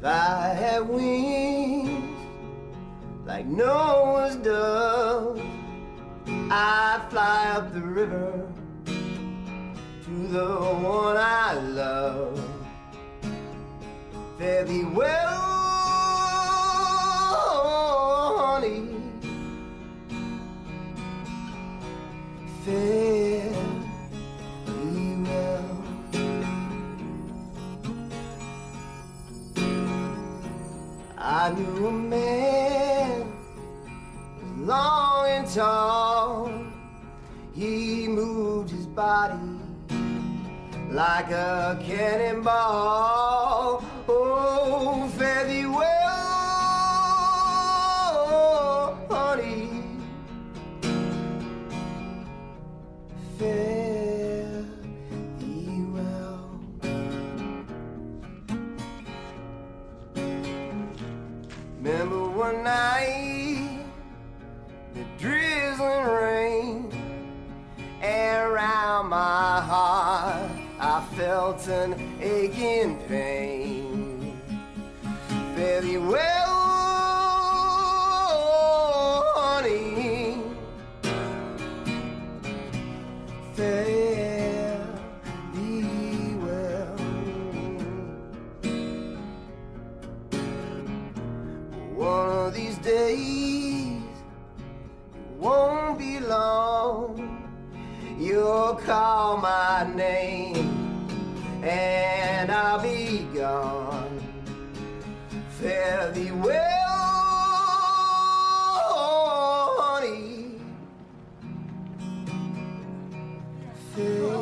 If I had wings like Noah's dove, I'd fly up the river to the one I love. Fare thee well, honey. Fare thee well. I knew a man long and tall. He moved his body like a cannonball. Oh, fare thee well, honey. Fare thee well. Remember one night, the drizzling rain, and round my heart I felt an aching pain. Fare thee well, honey. Fare thee well. One of these days, it won't be long, you'll call my name and I'll be gone. Fare thee well, honey. Fare